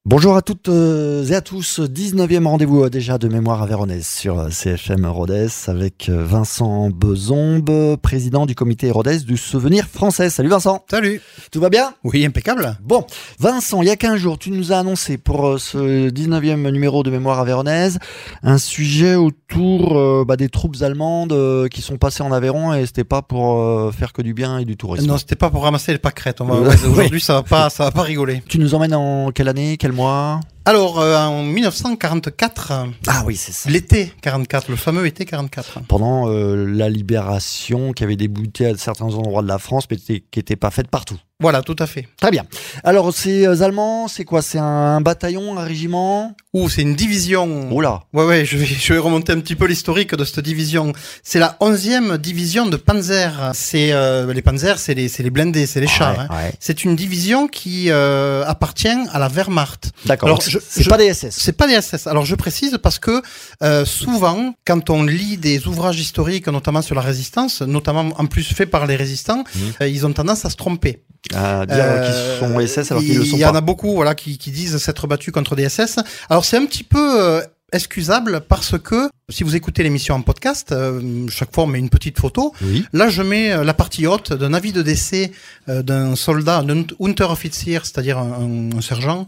Bonjour à toutes et à tous, 19e rendez-vous déjà de Mémoire Aveyronnaise sur CFM Rodez avec Vincent Bezombe, président du comité Rodez du souvenir français. Salut Vincent. Salut. Tout va bien ? Oui, impeccable. Bon, Vincent, il y a 15 jours, tu nous as annoncé pour ce 19e numéro de Mémoire Aveyronnaise un sujet autour des troupes allemandes qui sont passées en Aveyron et c'était pas pour faire que du bien et du tourisme. Non, c'était pas pour ramasser les pâquerettes. Aujourd'hui, oui. ça va pas rigoler. Tu nous emmènes en quelle année, quel mois ? Alors, en 1944, Ah oui, c'est ça. l'été 44, le fameux été 44. Pendant la libération qui avait débuté à certains endroits de la France, mais qui n'était pas faite partout. Voilà, tout à fait. Très bien. Alors, ces Allemands, c'est quoi ? C'est un bataillon, un régiment ? C'est une division. Oula. Ouais, je vais remonter un petit peu l'historique de cette division. C'est la 11e division de Panzer. C'est les Panzer, c'est les blindés, c'est les chars. Hein. Ouais. C'est une division qui appartient à la Wehrmacht. D'accord. Alors, c'est pas des SS. C'est pas des SS. Alors je précise parce que souvent, quand on lit des ouvrages historiques, notamment sur la résistance, notamment en plus faits par les résistants, ils ont tendance à se tromper. À dire qu'ils sont SS alors qu'ils le sont pas. Il y en a beaucoup, voilà, qui disent s'être battus contre des SS. Alors c'est un petit peu excusable parce que si vous écoutez l'émission en podcast, chaque fois on met une petite photo. Oui. Là je mets la partie haute d'un avis de décès d'un soldat, d'un Unteroffizier, c'est-à-dire un sergent,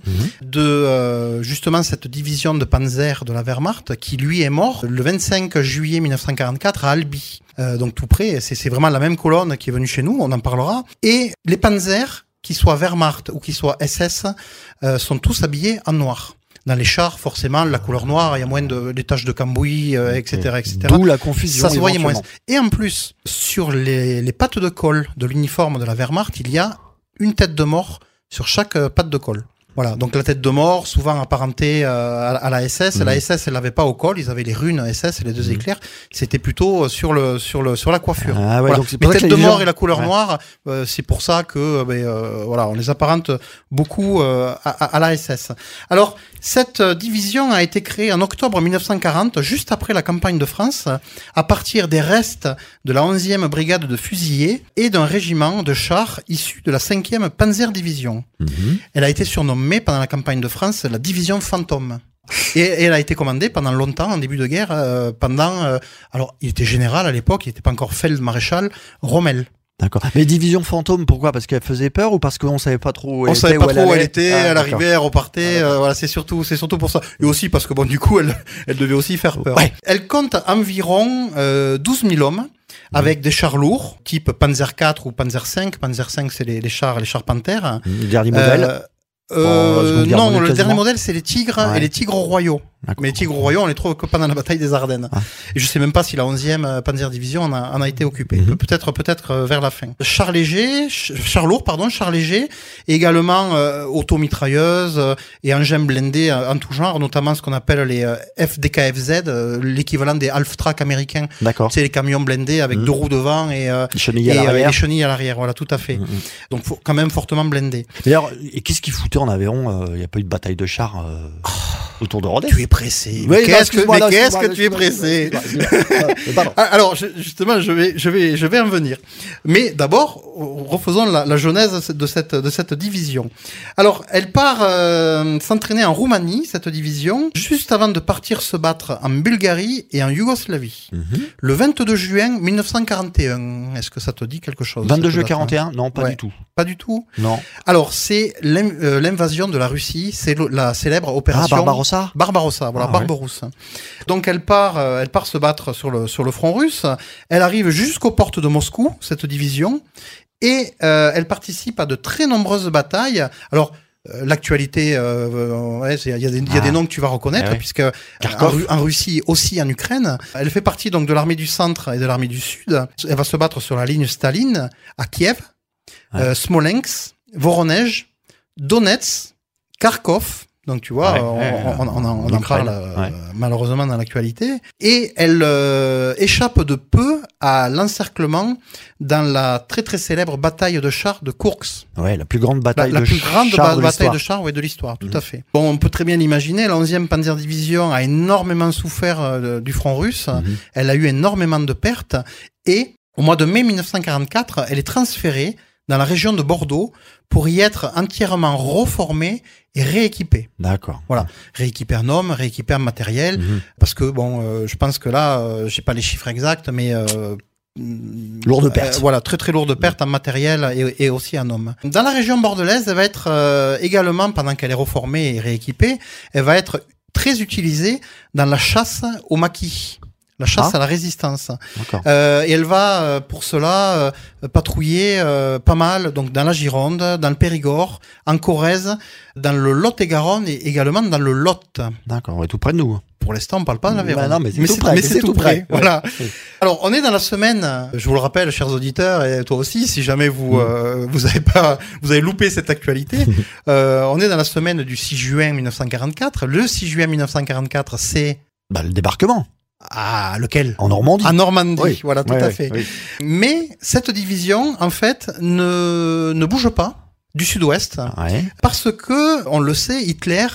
de justement cette division de Panzer de la Wehrmacht qui lui est mort le 25 juillet 1944 à Albi. Donc tout près, c'est vraiment la même colonne qui est venue chez nous, on en parlera. Et les Panzer, qu'ils soient Wehrmacht ou qu'ils soient SS, sont tous habillés en noir. Dans les chars, forcément, la couleur noire, il y a moins des taches de cambouis, etc., etc. D'où la confusion. Ça se voyait moins. Et en plus, sur les pattes de colle de l'uniforme de la Wehrmacht, il y a une tête de mort sur chaque patte de colle. Voilà, donc la tête de mort, souvent apparentée à la SS. La SS, elle l'avait pas au col, ils avaient les runes SS et les deux éclairs. C'était plutôt sur la coiffure. Ah ouais, voilà. donc c'est Les pour ça têtes que de les mort gens- et la couleur Ouais. noire, c'est pour ça que voilà, on les apparente beaucoup à la SS. Alors, cette division a été créée en octobre 1940, juste après la campagne de France, à partir des restes de la 11e brigade de fusiliers et d'un régiment de chars issu de la 5e Panzer Division. Elle a été surnommée pendant la campagne de France la division fantôme. Et elle a été commandée pendant longtemps, en début de guerre, alors il était général à l'époque, il n'était pas encore Feldmaréchal, Rommel. D'accord. Mais division fantôme, pourquoi ? Parce qu'elle faisait peur ou parce qu'on savait pas trop où elle On était, savait pas trop où elle allait était, Ah, elle d'accord. arrivait, elle repartait, voilà, c'est surtout pour ça. Et aussi parce que bon, du coup, elle devait aussi faire peur. Ouais. Elle compte environ 12 000 hommes, avec des chars lourds, type Panzer 4 ou Panzer 5. Panzer 5, c'est les chars Panthères. Le dernier modèle. Seconde Guerre Non, mondiale, le quasiment. dernier modèle, c'est les Tigres Ouais. et les Tigres royaux. D'accord. Mais les Tigres royaux, on les trouve que pendant la bataille des Ardennes. Ah. Et je sais même pas si la 11e Panzer Division en a été occupée. Peut-être vers la fin. Chars lourds, chars légers, et également automitrailleuses et engins blindés en tout genre, notamment ce qu'on appelle les FDKFZ, l'équivalent des Half-Track américains. D'accord. C'est les camions blindés avec deux roues devant et Les chenilles à l'arrière. les chenilles à l'arrière. Voilà, tout à fait. Donc quand même fortement blindés. D'ailleurs, et qu'est-ce qu'ils foutaient en Aveyron ? Il n'y a pas eu de bataille de chars autour de Rodez. Tu es pressé. Oui, Mais non, qu'est-ce que excuse-moi, tu es pressé? Pardon. Alors justement, je vais en venir. Mais d'abord, refaisons la genèse de cette division. Alors, elle part s'entraîner en Roumanie, cette division, juste avant de partir se battre en Bulgarie et en Yougoslavie. Le 22 juin 1941. Est-ce que ça te dit quelque chose? 22 cette juillet date, 41 ? Non, pas Ouais. du tout. Pas du tout. Non. Alors, c'est l'invasion de la Russie, c'est la célèbre Ah, opération Barbarossa ? Barbarossa, voilà, Ah, ouais. Barbarousse. Donc elle part se battre sur le front russe. Elle arrive jusqu'aux portes de Moscou, cette division, et elle participe à de très nombreuses batailles. Alors l'actualité, il y a des noms que tu vas reconnaître, Ah ouais. puisque Kharkov. en Russie, aussi en Ukraine. Elle fait partie donc de l'armée du centre et de l'armée du sud. Elle va se battre sur la ligne Staline à Kiev, Smolensk, Voronezh, Donetsk, Kharkov. Donc tu vois, on en parle malheureusement dans l'actualité. Et elle échappe de peu à l'encerclement dans la très très célèbre bataille de chars de Kursk. Ouais, la plus grande bataille La de plus grande chars de bataille l'histoire. de chars de l'histoire, tout à fait. Bon, on peut très bien l'imaginer, la 11e Panzer Division a énormément souffert du front russe. Elle a eu énormément de pertes. Et au mois de mai 1944, elle est transférée dans la région de Bordeaux pour y être entièrement reformés et rééquipés. D'accord. Voilà, rééquipés en hommes, rééquipés en matériel, parce que je pense que là, j'ai pas les chiffres exacts, mais lourde perte. Voilà, très très lourde perte en matériel et aussi en hommes. Dans la région bordelaise, elle va être également, pendant qu'elle est reformée et rééquipée, elle va être très utilisée dans la chasse au maquis. La chasse à la résistance. Et elle va, pour cela, patrouiller pas mal, donc dans la Gironde, dans le Périgord, en Corrèze, dans le Lot-et-Garonne et également dans le Lot. D'accord, on est tout près de nous. Pour l'instant, on parle pas d'Aveyron. Bah non, mais c'est tout près. Ouais. Voilà. Alors, on est dans la semaine, je vous le rappelle, chers auditeurs, et toi aussi, si jamais vous avez loupé cette actualité, on est dans la semaine du 6 juin 1944. Le 6 juin 1944, c'est... le débarquement. Ah, lequel? En Normandie. En Normandie, oui. Voilà, tout à fait. Oui. Mais cette division, en fait, ne bouge pas du sud-ouest, parce que, on le sait, Hitler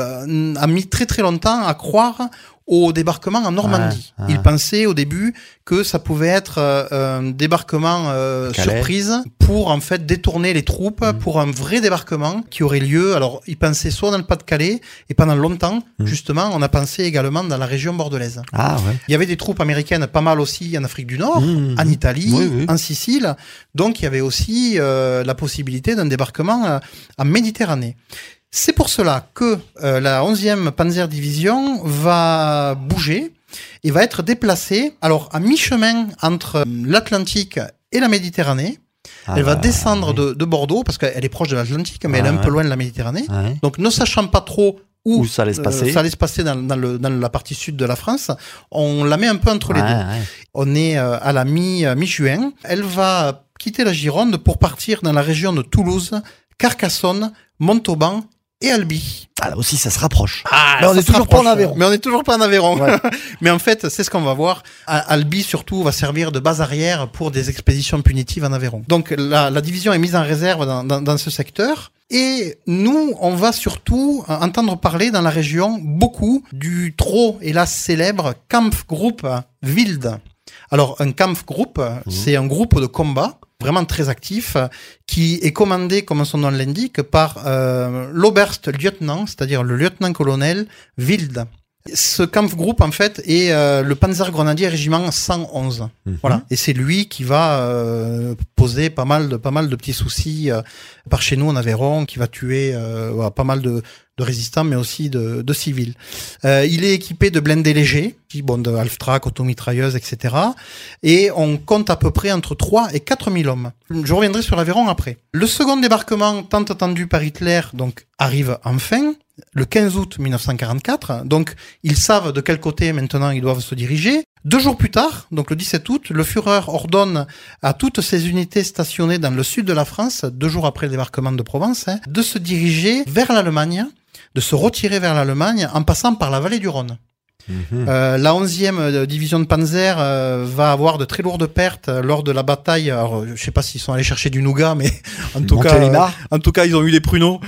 a mis très très longtemps à croire au débarquement en Normandie. Il pensait au début que ça pouvait être un débarquement surprise pour en fait détourner les troupes pour un vrai débarquement qui aurait lieu. Alors, il pensait soit dans le Pas-de-Calais et pendant longtemps, justement, on a pensé également dans la région bordelaise. Il y avait des troupes américaines pas mal aussi en Afrique du Nord, en Italie, en Sicile. Donc, il y avait aussi la possibilité d'un débarquement en Méditerranée. C'est pour cela que la 11e Panzerdivision va bouger et va être déplacée à mi-chemin entre l'Atlantique et la Méditerranée. Elle va descendre de Bordeaux, parce qu'elle est proche de l'Atlantique, mais elle est un peu loin de la Méditerranée. Donc, ne sachant pas trop où ça allait se passer dans la partie sud de la France, on la met un peu entre les deux. On est à la mi-juin. Elle va quitter la Gironde pour partir dans la région de Toulouse, Carcassonne, Montauban et Albi. Là aussi, ça se rapproche. Mais on n'est toujours pas en Aveyron. Mais en fait, c'est ce qu'on va voir. Albi, surtout, va servir de base arrière pour des expéditions punitives en Aveyron. Donc, la division est mise en réserve dans ce secteur. Et nous, on va surtout entendre parler dans la région beaucoup du trop, hélas, célèbre Kampfgruppe Wild. Alors, un Kampfgruppe, c'est un groupe de combat vraiment très actif, qui est commandé, comme son nom l'indique, par l'Oberstlieutenant, c'est-à-dire le lieutenant-colonel Wild. Ce Kampfgruppe, en fait, est le Panzergrenadier Régiment 111. Voilà. Et c'est lui qui va poser pas mal de petits soucis par chez nous en Aveyron, qui va tuer pas mal de résistants, mais aussi de civils. Il est équipé de blindés légers, de half-track, automitrailleuses, etc. Et on compte à peu près entre 3 et 4 000 hommes. Je reviendrai sur l'Aveyron après. Le second débarquement, tant attendu par Hitler, donc, arrive enfin, le 15 août 1944. Donc, ils savent de quel côté maintenant ils doivent se diriger. 2 jours plus tard, donc le 17 août, le Führer ordonne à toutes ses unités stationnées dans le sud de la France, 2 jours après le débarquement de Provence, de se diriger vers l'Allemagne, de se retirer vers l'Allemagne en passant par la vallée du Rhône. La 11e division de Panzer va avoir de très lourdes pertes lors de la bataille. Alors, je sais pas s'ils sont allés chercher du nougat, mais en tout cas, ils ont eu des pruneaux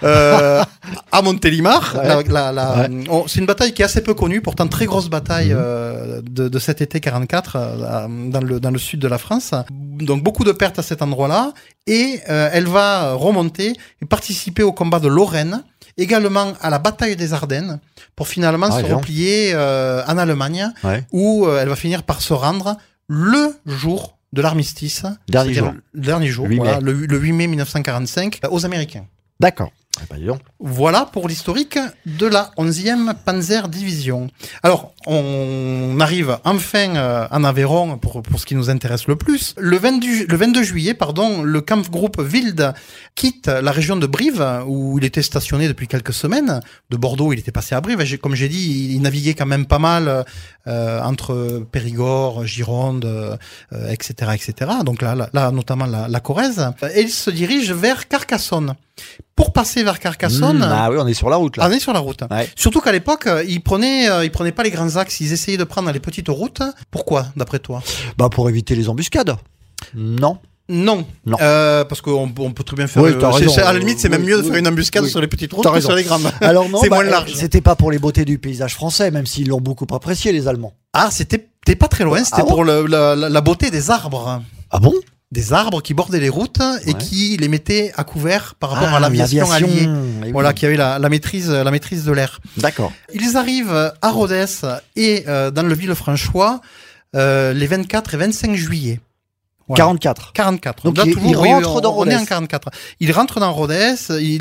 à Montélimar. C'est une bataille qui est assez peu connue, pourtant très grosse bataille de cet été 44 dans le sud de la France. Donc beaucoup de pertes à cet endroit-là, et elle va remonter et participer au combat de Lorraine, également à la bataille des Ardennes, pour finalement se replier en Allemagne, où elle va finir par se rendre le jour de l'armistice. Dernier jour, le 8 mai 1945, aux Américains. D'accord. Voilà pour l'historique de la 11e Panzer Division. Alors, on arrive enfin en Aveyron pour ce qui nous intéresse le plus. Le 22 juillet, le Kampfgruppe Wild quitte la région de Brive, où il était stationné depuis quelques semaines. De Bordeaux, il était passé à Brive. Et comme j'ai dit, il naviguait quand même pas mal entre Périgord, Gironde, etc., etc. Donc là notamment la Corrèze. Et il se dirige vers Carcassonne. Pour passer vers Carcassonne... on est sur la route, là. On est sur la route. Ouais. Surtout qu'à l'époque, ils prenaient pas les grands axes, ils essayaient de prendre les petites routes. Pourquoi, d'après toi? Pour éviter les embuscades. Non. Parce qu'on peut très bien faire... à la limite, c'est même mieux de faire une embuscade sur les petites routes que sur les grandes. Alors non, c'est moins large. C'était pas pour les beautés du paysage français, même s'ils l'ont beaucoup apprécié, les Allemands. T'es pas très loin, c'était pour la beauté des arbres. Ah bon? des arbres qui bordaient les routes et qui les mettaient à couvert par rapport à l'aviation alliée. Voilà, qui avait la maîtrise de l'air. D'accord. Ils arrivent à Rodez et dans le Villefranchois les 24 et 25 juillet. Voilà. 44. Donc là, il rentre dans Rodez. On est en 44. Il rentre dans Rodez,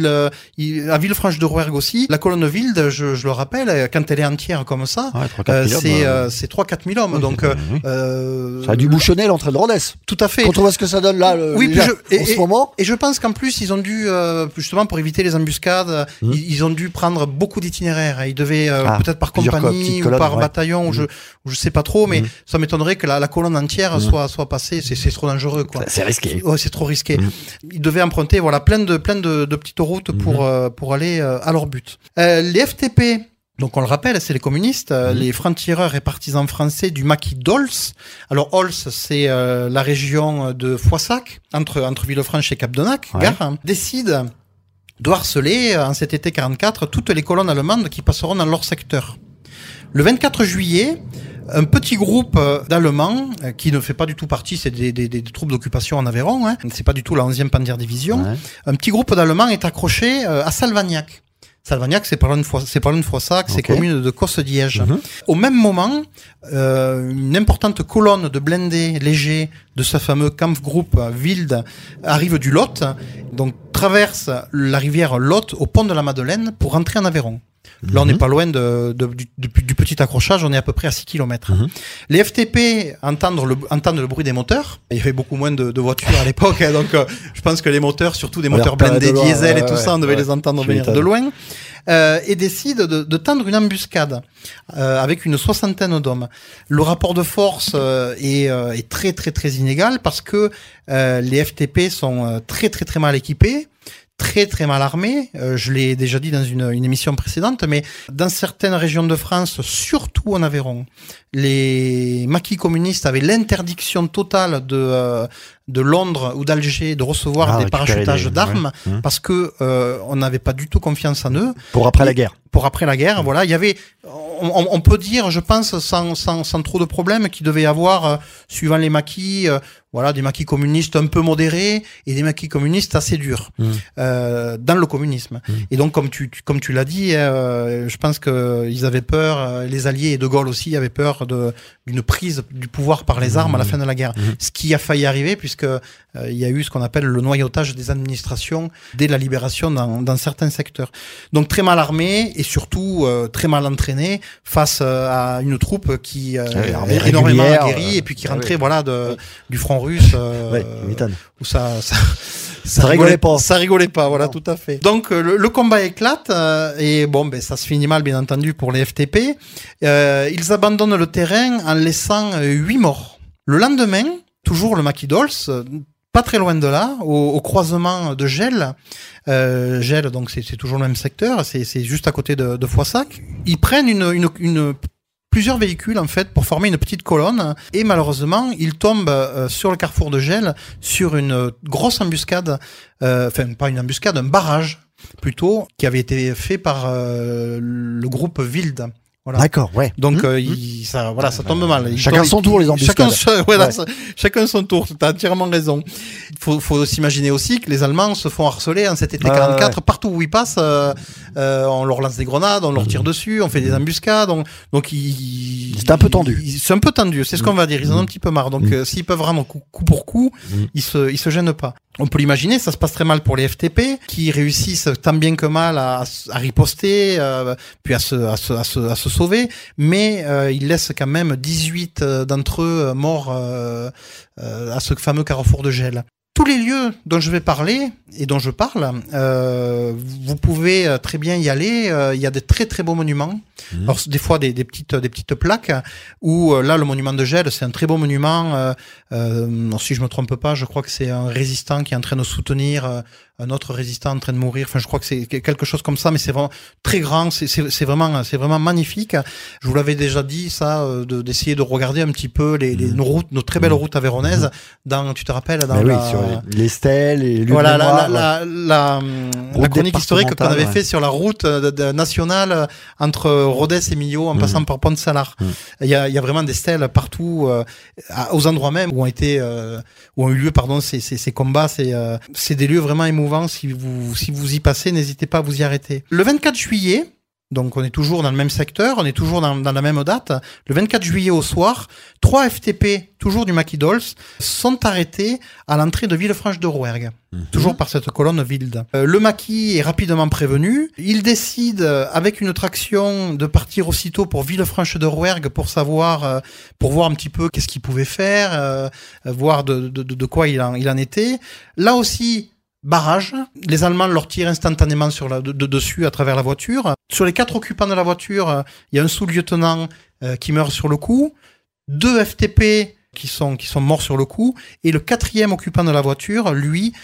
à Villefranche-de-Rouergue aussi. La colonne Wilde, je le rappelle, quand elle est entière comme ça, c'est 3-4 000 hommes. Donc, ça a dû bouchonner l'entrée de Rodez. Tout à fait. Quand on voit ce que ça donne là, en ce moment. Et je pense qu'en plus, ils ont dû, justement, pour éviter les embuscades, ils ont dû prendre beaucoup d'itinéraires. Ils devaient, peut-être par compagnie ou par bataillon, ou je sais pas trop, mais ça m'étonnerait que la colonne entière soit passée. C'est trop dangereux, quoi. C'est risqué. Ouais, c'est trop risqué. Ils devaient emprunter, plein de petites routes pour aller à leur but. Les FTP, donc on le rappelle, c'est les communistes, les francs-tireurs et partisans français du maquis d'Ols. Alors Ols, c'est la région de Foissac, entre Villefranche et Capdenac, gare, décident de harceler en cet été 44 toutes les colonnes allemandes qui passeront dans leur secteur. Le 24 juillet, un petit groupe d'Allemands qui ne fait pas du tout partie, c'est des troupes d'occupation en Aveyron, c'est pas du tout la 11e Panzerdivision. Un petit groupe d'Allemands est accroché à Salvagnac. Salvagnac, c'est pas loin de Foissac, c'est commune de Cosse-Diège. Au même moment, une importante colonne de blindés légers de ce fameux Kampfgruppe Wild arrive du Lot, donc traverse la rivière Lot au pont de la Madeleine pour rentrer en Aveyron. Là, on n'est pas loin du petit accrochage, on est à peu près à 6 km. Les FTP entendent le bruit des moteurs. Il y avait beaucoup moins de voitures à l'époque, donc je pense que les moteurs, surtout des moteurs blindés diesel et tout ça, on devait les entendre venir de loin. Et décident de tendre une embuscade avec une 60aine d'hommes. Le rapport de force est très très très inégal parce que les FTP sont très très très mal équipés, très très mal armés. Je l'ai déjà dit dans une émission précédente, mais dans certaines régions de France, surtout en Aveyron, les maquis communistes avaient l'interdiction totale de Londres ou d'Alger de recevoir des parachutages d'armes parce que on n'avait pas du tout confiance en eux. Pour après la guerre. Voilà, il y avait, on peut dire, je pense, sans trop de problèmes, qu'il devait y avoir, suivant les maquis, des maquis communistes un peu modérés et des maquis communistes assez durs dans le communisme. Et donc, comme tu l'as dit, je pense que ils avaient peur, les Alliés et De Gaulle aussi avaient peur d'une prise du pouvoir par les armes à la fin de la guerre. Ce qui a failli arriver puisque il y a eu ce qu'on appelle le noyautage des administrations dès la libération dans certains secteurs. Donc très mal armés et surtout très mal entraînés face à une troupe qui est énormément aguerrie et puis qui rentrait du front russe où ça rigolait pas. Ça rigolait pas, voilà, tout à fait. Donc le combat éclate et ça se finit mal bien entendu pour les FTP. Ils abandonnent le terrain en laissant 8 morts. Le lendemain, toujours le maquis d'Ols, pas très loin de là, au croisement de Gel. Gel, donc c'est toujours le même secteur, c'est juste à côté de Foissac. Ils prennent plusieurs véhicules en fait pour former une petite colonne et malheureusement ils tombent sur le carrefour de Gel sur une grosse embuscade, pas une embuscade, un barrage plutôt qui avait été fait par le groupe Wild. Voilà. D'accord, ouais. Donc ça tombe mal. Chacun son tour les embuscades. Chacun son tour. T'as entièrement raison. Faut s'imaginer aussi que les Allemands se font harceler en cet été 44 partout où ils passent. On leur lance des grenades, on leur tire dessus, on fait des embuscades. Donc c'est un peu tendu. C'est un peu tendu. C'est ce qu'on va dire. Ils en ont un petit peu marre. Donc s'ils peuvent vraiment coup pour coup, ils se gênent pas. On peut l'imaginer, ça se passe très mal pour les FTP qui réussissent tant bien que mal à riposter, puis à se sauver, mais ils laissent quand même 18 d'entre eux morts à ce fameux carrefour de Gel. Tous les lieux dont je vais parler et dont je parle, vous pouvez très bien y aller. Il y a des très très beaux monuments. Alors des fois des petites plaques où là le monument de Gel c'est un très beau monument. Si je me trompe pas, je crois que c'est un résistant qui est en train de soutenir un autre résistant en train de mourir. Enfin, je crois que c'est quelque chose comme ça, mais c'est vraiment très grand. C'est vraiment magnifique. Je vous l'avais déjà dit ça, d'essayer de regarder un petit peu nos très belles routes aveyronaises. Tu te rappelles sur les stèles et la chronique historique qu'on avait fait sur la route nationale entre Rodez et Millau, en passant par Pont-de-Salar. Il y a vraiment des stèles partout, aux endroits même où ont eu lieu ces combats. C'est des lieux vraiment émouvants. Si vous y passez, n'hésitez pas à vous y arrêter. Le 24 juillet, donc on est toujours dans le même secteur, on est toujours dans la même date. Le 24 juillet au soir, 3 FTP, toujours du Maquis d'Ols, sont arrêtés à l'entrée de Villefranche-de-Rouergue, toujours par cette colonne Wild. Le Maquis est rapidement prévenu. Il décide, avec une traction, de partir aussitôt pour Villefranche-de-Rouergue pour voir un petit peu qu'est-ce qu'il pouvait faire, voir de quoi il en était. Là aussi, barrage. Les Allemands leur tirent instantanément dessus à travers la voiture. Sur les 4 occupants de la voiture, il y a un sous-lieutenant qui meurt sur le coup, 2 FTP qui sont morts sur le coup, et le 4e occupant de la voiture, lui,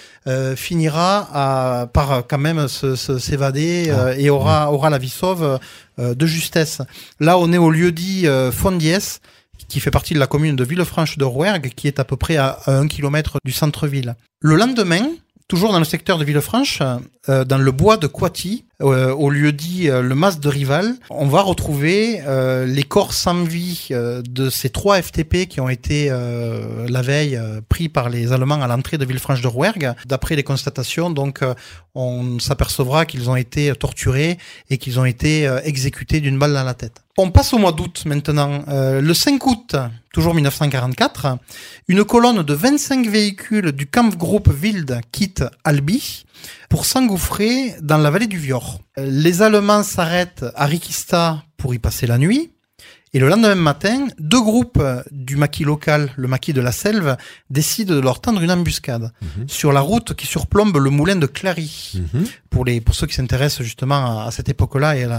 finira par quand même s'évader et aura la vie sauve de justesse. Là, on est au lieu-dit Fondiès, qui fait partie de la commune de Villefranche-de-Rouergue, qui est à peu près à 1 kilomètre du centre-ville. Le lendemain, toujours dans le secteur de Villefranche, dans le bois de Coaty, au lieu-dit le Mas de Rival, on va retrouver les corps sans vie de ces 3 FTP qui ont été la veille pris par les Allemands à l'entrée de Villefranche-de-Rouergue. D'après les constatations, donc, on s'apercevra qu'ils ont été torturés et qu'ils ont été exécutés d'une balle dans la tête. On passe au mois d'août maintenant. Le 5 août, toujours 1944, une colonne de 25 véhicules du Kampfgruppe Wild quitte Albi pour s'engouffrer dans la vallée du Vior. Les Allemands s'arrêtent à Rikista pour y passer la nuit. Et le lendemain matin, 2 groupes du maquis local, le maquis de la Selve, décident de leur tendre une embuscade sur la route qui surplombe le moulin de Clary. Pour ceux qui s'intéressent justement à cette époque-là et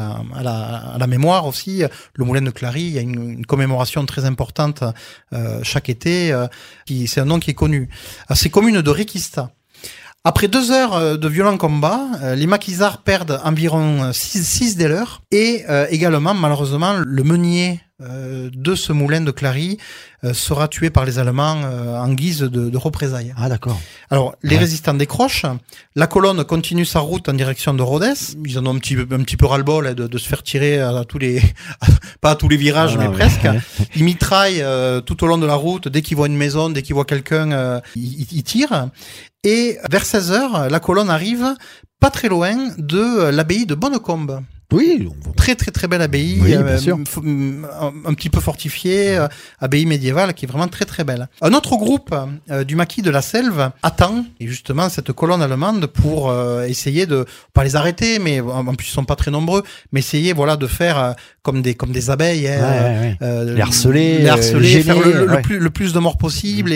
à la mémoire aussi, le moulin de Clary, il y a une commémoration très importante chaque été. C'est un nom qui est connu. C'est commune de Rikista. Après 2 heures de violents combats, les maquisards perdent environ 6 des leurs et également, malheureusement, le meunier de ce moulin de Clary sera tué par les Allemands en guise de représailles. Ah d'accord. Alors, les résistants décrochent, la colonne continue sa route en direction de Rodez. Ils en ont un petit peu ras-le-bol de se faire tirer à tous les... pas à tous les virages, mais presque. Ils mitraillent tout au long de la route. Dès qu'ils voient une maison, dès qu'ils voient quelqu'un, ils tirent. Et vers 16h, la colonne arrive pas très loin de l'abbaye de Bonnecombe. Oui. Très très très belle abbaye, oui, bien sûr. un petit peu fortifiée, abbaye médiévale qui est vraiment très très belle. Un autre groupe du maquis de la Selve attend et justement cette colonne allemande pour essayer de, pas les arrêter, mais en plus ils sont pas très nombreux, mais essayer de faire comme des abeilles, les harceler, gêner, faire le plus de morts possible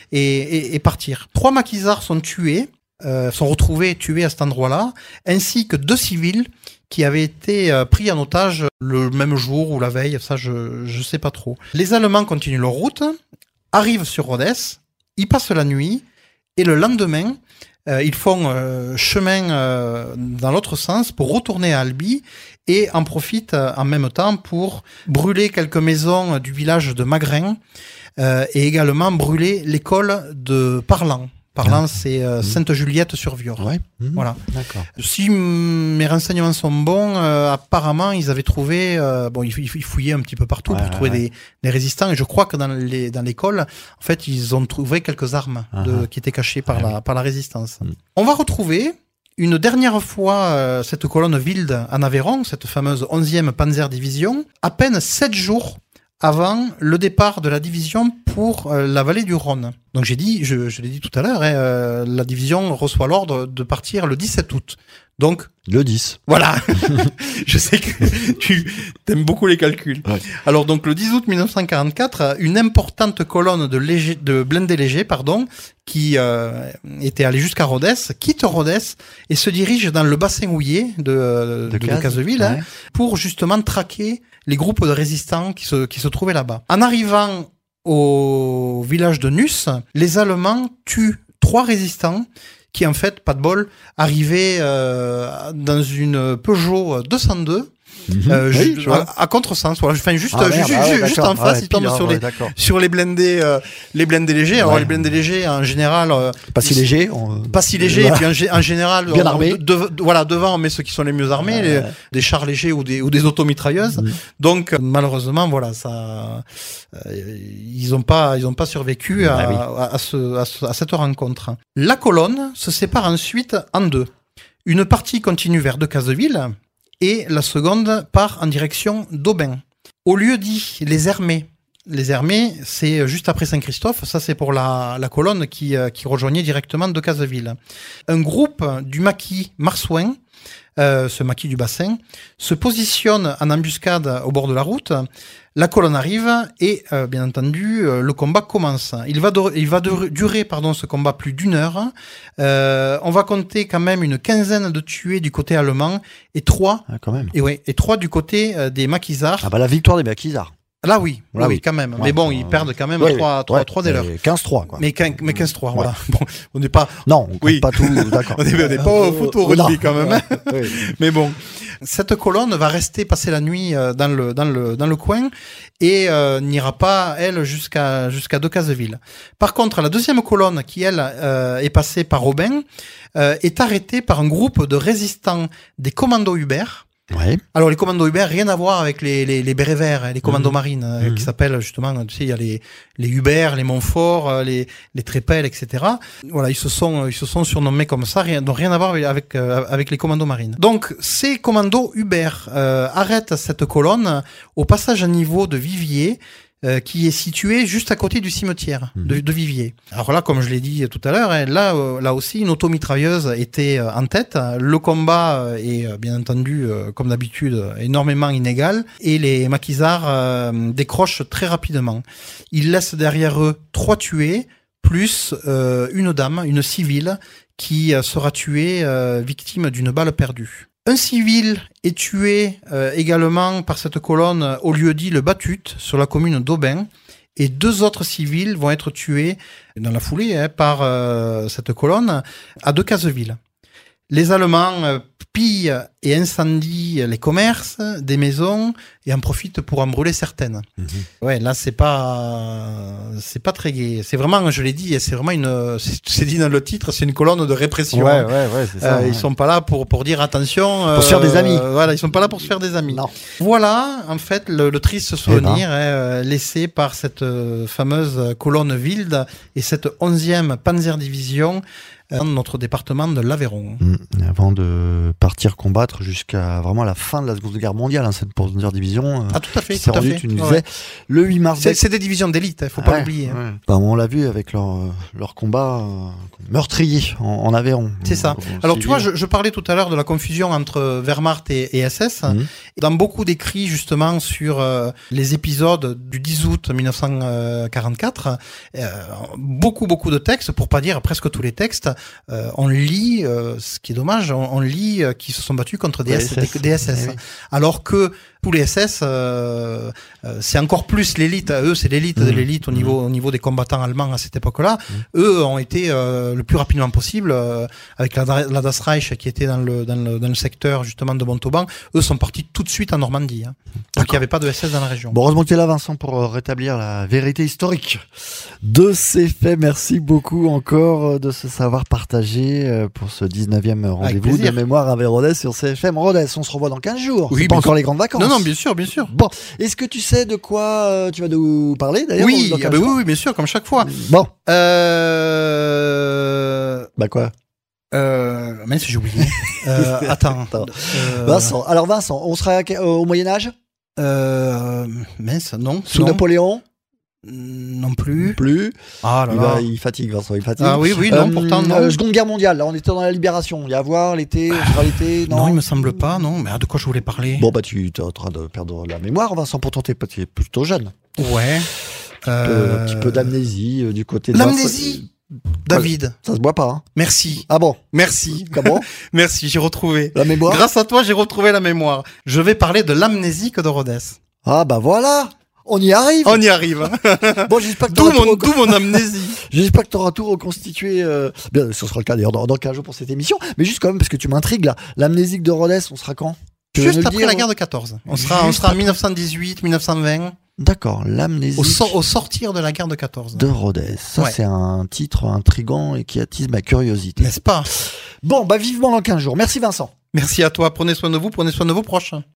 et partir. 3 maquisards sont retrouvés tués à cet endroit-là, ainsi que 2 civils qui avaient été pris en otage le même jour ou la veille, ça je sais pas trop. Les Allemands continuent leur route, arrivent sur Rodez, ils passent la nuit, et le lendemain, ils font chemin dans l'autre sens pour retourner à Albi, et en profitent en même temps pour brûler quelques maisons du village de Magrin, et également brûler l'école de Parlant. Parlant, c'est Sainte-Juliette-sur-Vior. Ouais. Voilà. D'accord. Si mes renseignements sont bons, apparemment, ils avaient trouvé... ils fouillaient un petit peu partout pour trouver des résistants. Et je crois que dans l'école, en fait, ils ont trouvé quelques armes qui étaient cachées par la résistance. On va retrouver une dernière fois cette colonne Wild en Aveyron, cette fameuse 11e Panzer Division, à peine 7 jours avant le départ de la division pour la vallée du Rhône. Donc je l'ai dit tout à l'heure, la division reçoit l'ordre de partir le 17 août. Donc le 10. Voilà. Je sais que tu aimes beaucoup les calculs. Ouais. Alors donc le 10 août 1944, une importante colonne de blindés légers, qui était allée jusqu'à Rodez, quitte Rodez et se dirige dans le bassin houillé de Cazeville pour justement traquer les groupes de résistants qui se trouvaient là-bas. En arrivant au village de Nuss, les Allemands tuent 3 résistants qui, en fait, pas de bol, arrivaient dans une Peugeot 202 Oui, je vois. À contresens, voilà. Enfin, juste Ah, merde, juste en d'accord. face, Ouais, il tombe pile, sur ouais, les d'accord. sur les blindés légers. Alors Ouais. les blindés légers en général Pas si léger. pas si légers, et puis en général Bien armés. voilà, devant on met ceux qui sont les mieux armés, des chars légers ou des automitrailleuses. Donc malheureusement voilà, ça ils ont pas survécu à cette rencontre. La colonne se sépare ensuite en deux. Une partie continue vers Decazeville et la seconde part en direction d'Aubin. Au lieu dit les Hermés. Les Hermés, c'est juste après Saint-Christophe. Ça, c'est pour la colonne qui rejoignait directement Decazeville. Un groupe du maquis Marsouin, ce maquis du bassin, se positionne en embuscade au bord de la route. La colonne arrive et, bien entendu, le combat commence. Il va durer ce combat plus d'1 heure. On va compter quand même une quinzaine de tués du côté allemand et 3 quand même. et 3 du côté des maquisards. Ah bah la victoire des maquisards. Là oui, Là, oui. quand même. Ouais, mais bon, ils perdent quand même 3 des leurs. 15-3 quoi. Mais 15-3, voilà. Bon, on n'est pas... Non, on compte Oui. pas tout, d'accord. On n'est pas au foot ou au non. rugby quand même. Hein. Oui. Mais bon, cette colonne va rester passer la nuit dans le coin et n'ira pas, elle, jusqu'à Decazeville. Par contre, la deuxième colonne qui, elle, est passée par Aubin, est arrêtée par un groupe de résistants des commandos Hubert. Ouais. Alors les commandos Hubert, rien à voir avec les bérets verts, les commandos marines, qui s'appellent justement, tu sais, il y a les Hubert, les Montfort, les Trépel, etc. Voilà, ils se sont surnommés comme ça, donc rien à voir avec les commandos marines. Donc ces commandos Hubert arrêtent cette colonne au passage à niveau de Viviers, qui est situé juste à côté du cimetière de Viviers. Alors là, comme je l'ai dit tout à l'heure, là aussi, une automitrailleuse était en tête. Le combat est, bien entendu, comme d'habitude, énormément inégal. Et les maquisards décrochent très rapidement. Ils laissent derrière eux 3 tués, plus une dame, une civile, qui sera tuée victime d'une balle perdue. Un civil est tué également par cette colonne au lieu-dit le Batut sur la commune d'Aubin et 2 autres civils vont être tués dans la foulée par cette colonne à Decazeville. Les Allemands pillent et incendient les commerces, des maisons et en profitent pour en brûler certaines. Ouais, là c'est pas très gai. C'est vraiment, je l'ai dit, c'est vraiment c'est dit dans le titre, c'est une colonne de répression. Ouais, c'est ça. Ils sont pas là pour dire attention. Pour se faire des amis. Voilà, ils sont pas là pour se faire des amis. Non. Voilà, en fait, le triste souvenir laissé par cette fameuse colonne Wild et cette 11e Panzerdivision dans notre département de l'Aveyron. Avant de partir combattre jusqu'à vraiment la fin de la Seconde Guerre mondiale, cette Panzerdivision. Ah, tout à fait, tout à fait. Tu nous disais, le 8 mars. C'est des divisions d'élite, il faut pas l'oublier. Ouais. Bah, on l'a vu avec leur combat meurtrier en Aveyron. C'est ça. Alors tu vois, je parlais tout à l'heure de la confusion entre Wehrmacht et SS. Dans beaucoup d'écrits justement sur les épisodes du 10 août 1944, beaucoup de textes, pour pas dire presque tous les textes, on lit, ce qui est dommage, on lit qu'ils se sont battus contre des SS. Oui. Alors que tous les SS, c'est encore plus l'élite. Eux, c'est l'élite de l'élite au niveau des combattants allemands à cette époque-là. Eux ont été le plus rapidement possible avec la Das Reich qui était dans le secteur justement de Montauban. Eux sont partis tout de suite en Normandie. Donc il n'y avait pas de SS dans la région. Bon, heureusement que tu es là, Vincent, pour rétablir la vérité historique de ces faits. Merci beaucoup encore de ce savoir partagé pour ce 19e rendez-vous de Mémoire aveyronnaise sur CFM Rodez. On se revoit dans 15 jours. Oui, c'est pas encore les grandes vacances. Non, bien sûr. Bon, est-ce que tu sais de quoi tu vas nous parler d'ailleurs? Oui, oui, bien sûr, comme chaque fois. Bon. Bah quoi? Mince, j'ai oublié. Attends. Vincent, on sera au Moyen-Âge? Mince, non. Sous Napoléon? Non plus. Ah là là. Il fatigue, Vincent, il fatigue. Ah oui, non, pourtant non. Seconde Guerre mondiale, là on était dans la Libération. Il y a à voir l'été, on sera l'été, non? Non, il me semble pas, non. Mais de quoi je voulais parler? Bon, bah tu es en train de perdre la mémoire, Vincent, pourtant tu es plutôt jeune. Ouais. Un petit peu d'amnésie du côté de l'amnésie. David. Ça se boit pas, hein? Merci. Ah bon? Merci. Comment? Merci, j'ai retrouvé. La mémoire? Grâce à toi, j'ai retrouvé la mémoire. Je vais parler de l'amnésique de Rodez. Ah bah voilà! On y arrive. Bon, j'espère que d'où mon amnésie. J'espère que tu auras tout reconstitué. Bien, ce sera le cas d'ailleurs dans 15 jours pour cette émission. Mais juste quand même, parce que tu m'intrigues là. L'amnésique de Rodez, on sera quand? Tu veux Juste nous le après dire la guerre de 14. On sera Juste en après. 1918, 1920, D'accord, l'amnésie au sortir de la guerre de 14. de Rhodes. Ça, Ouais. c'est un titre intriguant et qui attise ma curiosité. N'est-ce pas? Bon, bah vivement dans 15 jours. Merci Vincent. Merci à toi. Prenez soin de vous, prenez soin de vos proches.